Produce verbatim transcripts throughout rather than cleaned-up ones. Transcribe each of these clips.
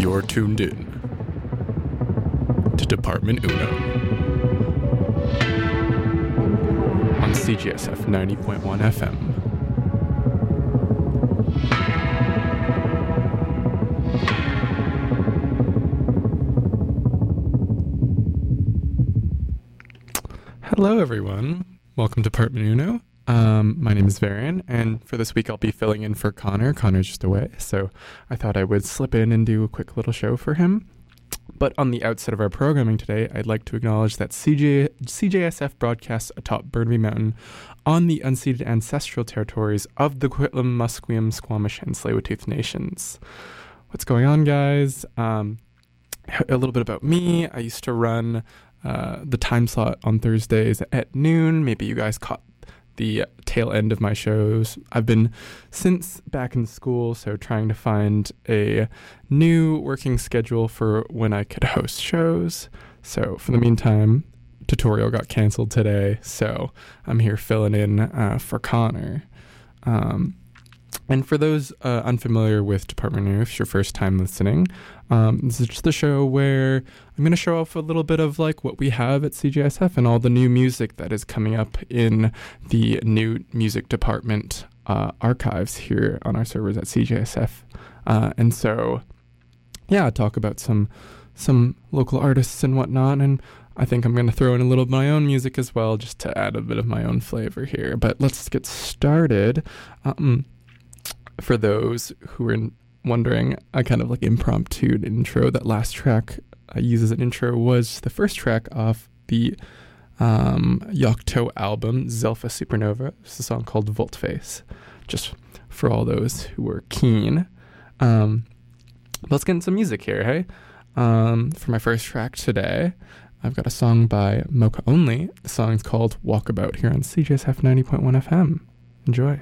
You're tuned in to Department Uno on C G S F ninety point one F M. Hello, everyone. Welcome to Department Uno. Um, my name is Varian, and for this week I'll be filling in for Connor. Connor's just away, so I thought I would slip in and do a quick little show for him. But on the outset of our programming today, I'd like to acknowledge that C J, C J S F broadcasts atop Burnaby Mountain on the unceded ancestral territories of the Coquitlam, Musqueam, Squamish, and Tsleil-Waututh nations. What's going on, guys? Um, a little bit about me. I used to run uh, the time slot on Thursdays at noon. Maybe you guys caught the tail end of my shows. I've been since back in school, so trying to find a new working schedule for when I could host shows. So for the meantime, tutorial got canceled today, so I'm here filling in uh, for Connor. Um, and for those uh, unfamiliar with Department Uno, if it's your first time listening, um, this is just the show where I'm going to show off a little bit of like what we have at C J S F and all the new music that is coming up in the new music department uh, archives here on our servers at C J S F. Uh, and so, yeah, talk about some some local artists and whatnot. And I think I'm going to throw in a little of my own music as well, just to add a bit of my own flavor here. But let's get started. Um, for those who are in wondering, I kind of like impromptu intro. That last track I use as an intro was the first track off the um, Yocto album, Zelfa Supernova. It's a song called Voltface, just for all those who are keen. Um, let's get into some music here, hey? Um, for my first track today, I've got a song by Mocha Only. The song's called Walkabout here on C J S F ninety point one F M. Enjoy.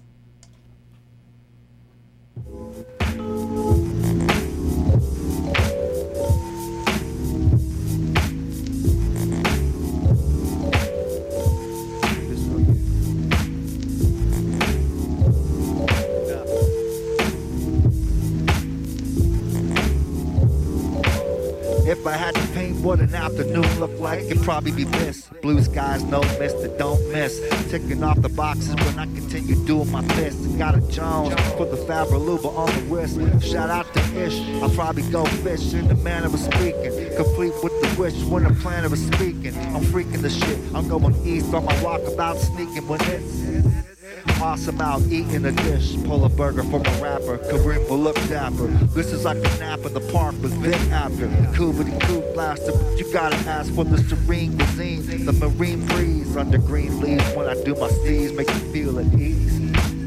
If I had to paint what an afternoon looked like, it'd probably be this. Blue skies, no mist, that don't miss. Ticking off the boxes when I continue doing my best. Got a Jones for the Fabraluba on the wrist. Shout out to Ish, I'll probably go fish in the manner of speaking. Complete with the wish when the planner is speaking. I'm freaking the shit, I'm going east on my walkabout, sneaking when it's awesome out eating a dish. Pull a burger from a rapper, Kareem will look dapper. This is like a nap in the park, but then after the coobity coo blaster. But you gotta ask for the serene cuisine, the marine breeze under green leaves. When I do my steez, make you feel at ease.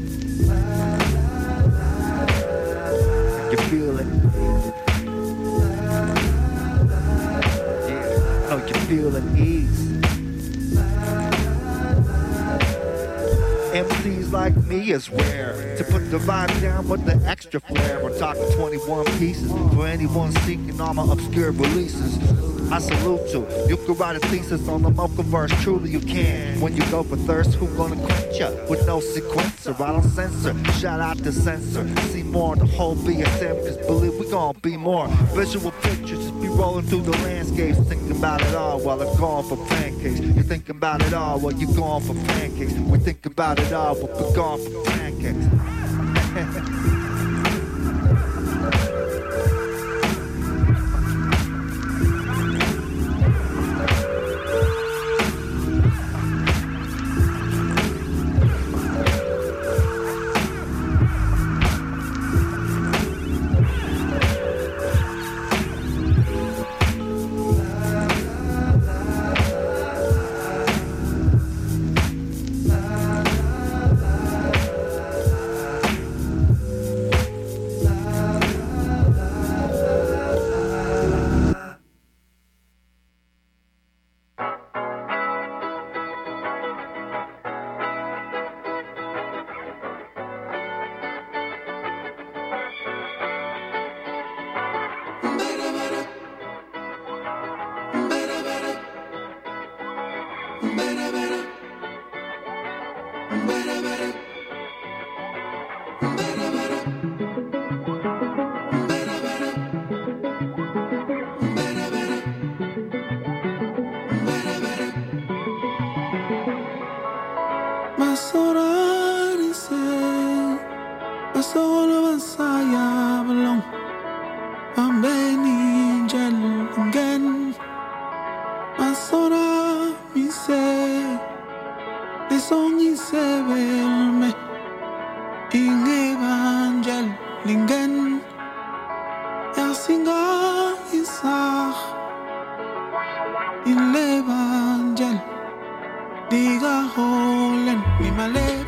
You feel it? Yeah, I know you feel at ease. M Cs like me is rare to put the vibe down with the extra flair. We're talking twenty-one pieces for anyone seeking all my obscure releases. I salute you. You can write a thesis on the Mocha verse. Truly you can. When you go for thirst, who gonna quench ya? With no sequencer, I don't censor. Shout out to censor. See more the whole B S M, cause believe we gon' be more. Visual pictures just be rolling through the landscapes. Thinking about it all while I'm going for pancakes. You thinking about it all while you going for pancakes. We think about it all while we're going for pancakes. Diga holen mi malep.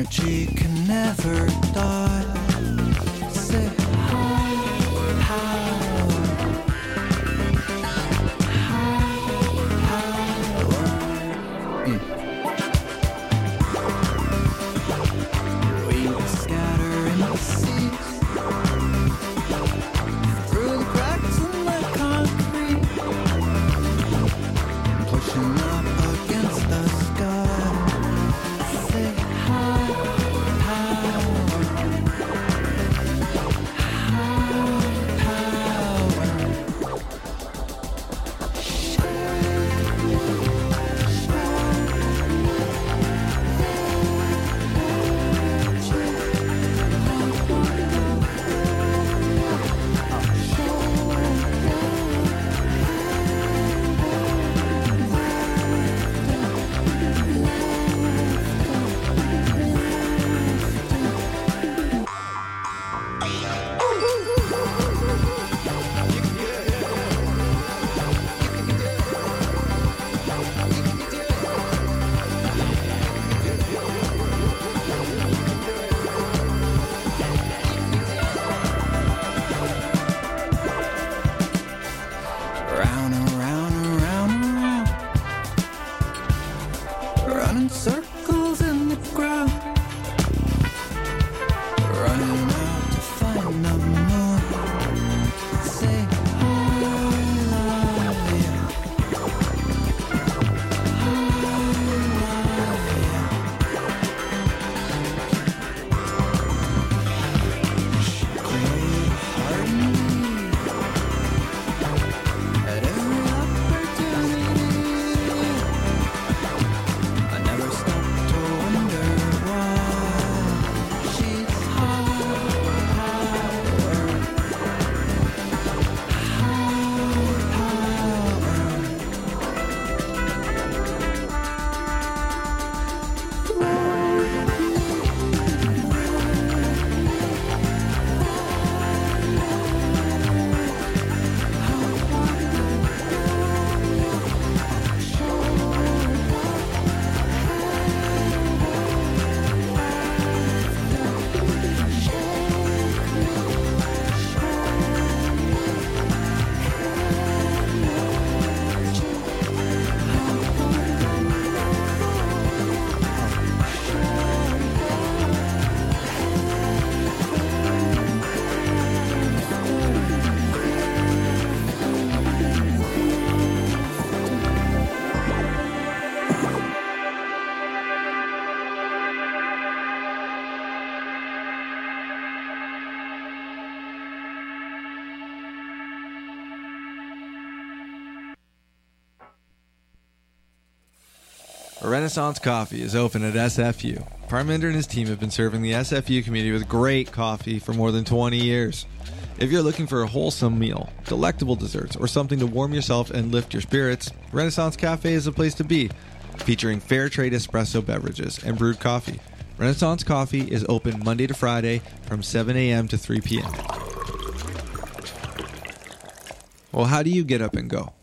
energy can never die. Say high power, high power. Mm. We scatter in the seas, through the cracks in the concrete, pushing up against the sky. Say high power, high power. Round and round and round and round, running circles in the ground, running out to find the moon. Say I love you, I love you. Create a heart in me at every opportunity. I never stop to wonder why. She's high power, Renaissance Coffee is open at S F U. Parminder and his team have been serving the S F U community with great coffee for more than twenty years. If you're looking for a wholesome meal, delectable desserts, or something to warm yourself and lift your spirits, Renaissance Cafe is the place to be. Featuring fair trade espresso beverages and brewed coffee, Renaissance Coffee is open Monday to Friday from seven a.m. to three p.m. Well, how do you get up and go?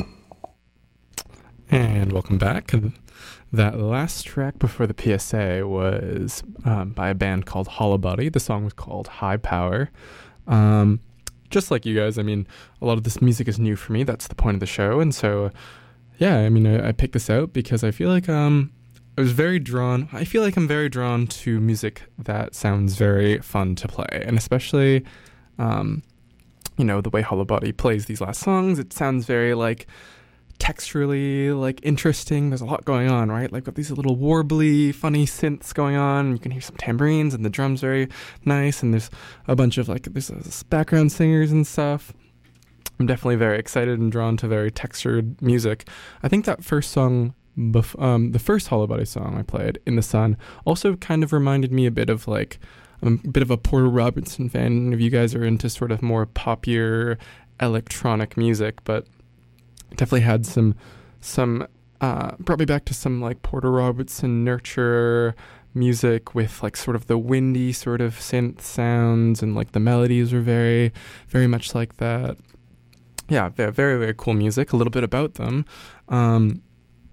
And welcome back. That last track before the P S A was um, by a band called Hollow Body. The song was called High Power. Um, just like you guys, I mean, a lot of this music is new for me. That's the point of the show. And so, yeah, I mean, I, I picked this out because I feel like um, I was very drawn. I feel like I'm very drawn to music that sounds very fun to play. And especially, um, you know, the way Hollow Body plays these last songs, it sounds very like texturally like interesting. There's a lot going on, right? Like got these little warbly, funny synths going on. You can hear some tambourines and the drums very nice. And there's a bunch of like there's uh, background singers and stuff. I'm definitely very excited and drawn to very textured music. I think that first song, bef- um, the first Hollow Body song I played, In the Sun, also kind of reminded me a bit of like I'm a bit of a Porter Robertson fan. If you guys are into sort of more popular electronic music, but definitely had some, some, uh, brought me back to some like Porter Robertson Nurture music with like sort of the windy sort of synth sounds, and like the melodies were very, very much like that. Yeah, very, very, very cool music. A little bit about them. Um,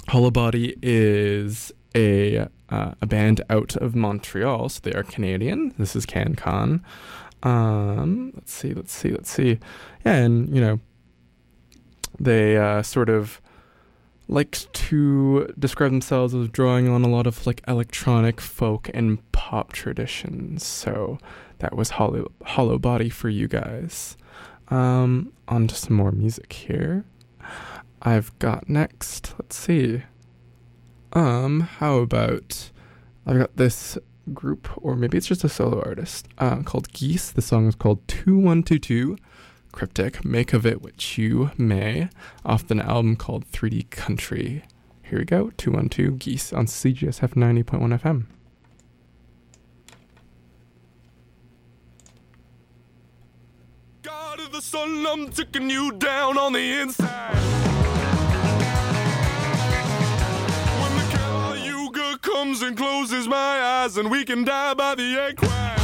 Hollow Body is a uh, a band out of Montreal, so they are Canadian. This is CanCon. Um, let's see, let's see, let's see. Yeah, and, you know, they uh, sort of like to describe themselves as drawing on a lot of, like, electronic, folk, and pop traditions. So that was Hollow, Hollow Body for you guys. Um, on to some more music here. I've got next, let's see. Um, how about, I've got this group, or maybe it's just a solo artist, uh, called Geese. The song is called two one two two, Cryptic, Make of It What You May, off an album called three D Country. Here we go, two one two, Geese on C G S F ninety point one F M. God of the sun, I'm taking you down on the inside. Comes and closes my eyes, and we can die by the egg crash.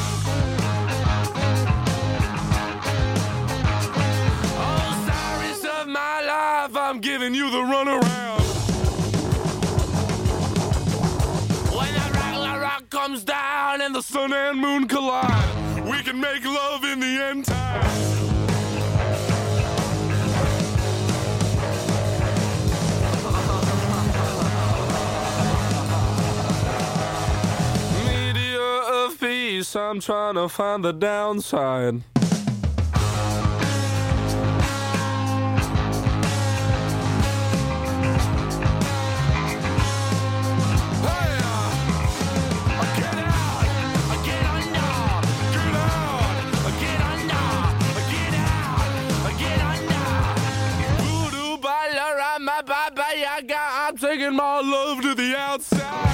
Oh, Cyrus of my life, I'm giving you the runaround. When the rock, rock comes down and the sun and moon collide, we can make love in the end time. I'm trying to find the downside. I'm taking my love to the outside.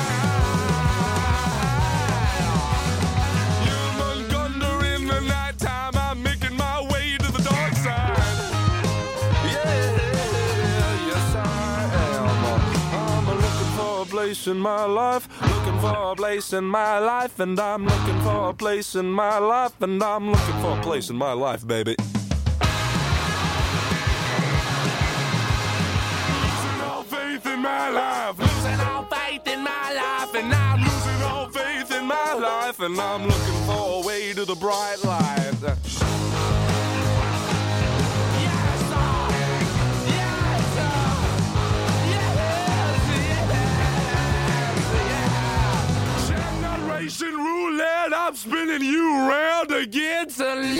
In my life, looking for a place in my life, and I'm looking for a place in my life, and I'm looking for a place in my life, baby. Losing all faith in my life, losing all faith in my life, and I'm losing all faith in my life, and I'm looking for a way to the bright light. Roulette, I'm spinning you around again to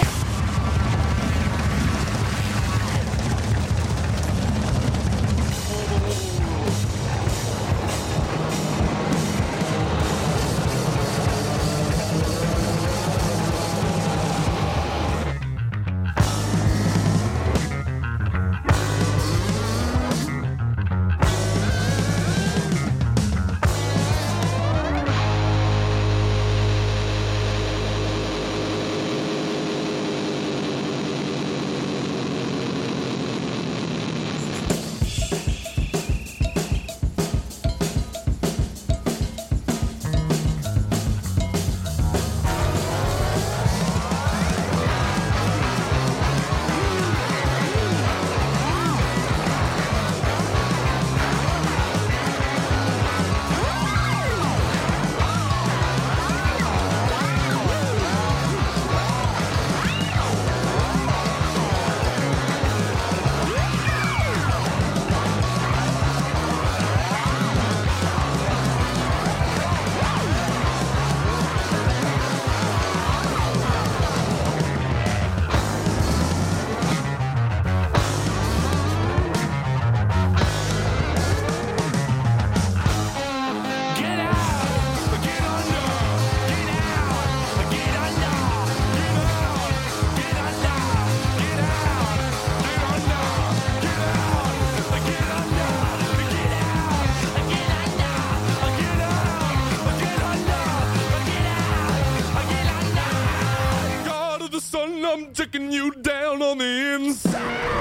I'm taking you down on the inside.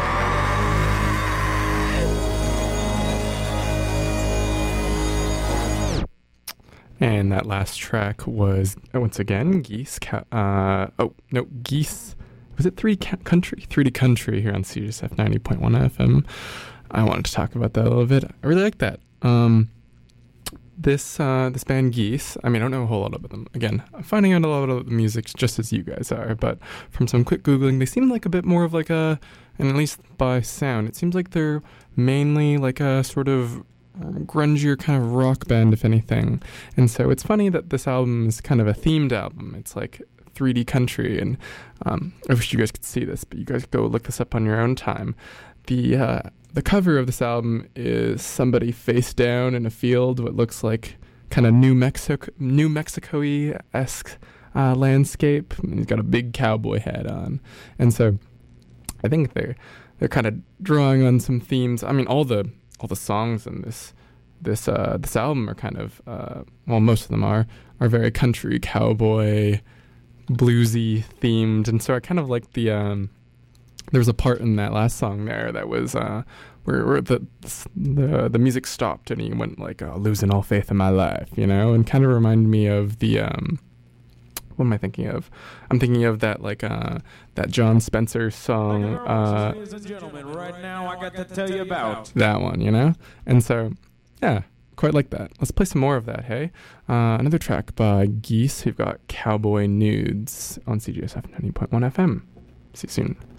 And that last track was, once again, Geese. Uh, oh, no, Geese. Was it three ca- Country? three D Country here on C G S F ninety point one F M. I wanted to talk about that a little bit. I really like that. Um, this uh, this band Geese, I mean, I don't know a whole lot about them. Again, I'm finding out a lot of the music just as you guys are, but from some quick Googling, they seem like a bit more of like a, and at least by sound, it seems like they're mainly like a sort of grungier kind of rock band, if anything. And so it's funny that this album is kind of a themed album. It's like three D country, and um, I wish you guys could see this, but you guys go look this up on your own time. The uh, the cover of this album is somebody face down in a field, what looks like kind of New Mexico, New Mexico-y esque uh, landscape. And he's got a big cowboy hat on, and so I think they're they're kind of drawing on some themes. I mean, all the all the songs in this this uh, this album are kind of uh, well, most of them are are very country, cowboy, bluesy themed, and so I kind of like the. Um, There was a part in that last song there that was uh, where, where the the the music stopped and he went like uh, losing all faith in my life, you know, and kind of reminded me of the um, what am I thinking of? I'm thinking of that like uh, that John Spencer song. Uh, Ladies and gentlemen, right now I got to tell you about that one, you know, and so yeah, quite like that. Let's play some more of that. Hey, uh, another track by Geese. We've got Cowboy Nudes on C G S F ninety point one F M. See you soon.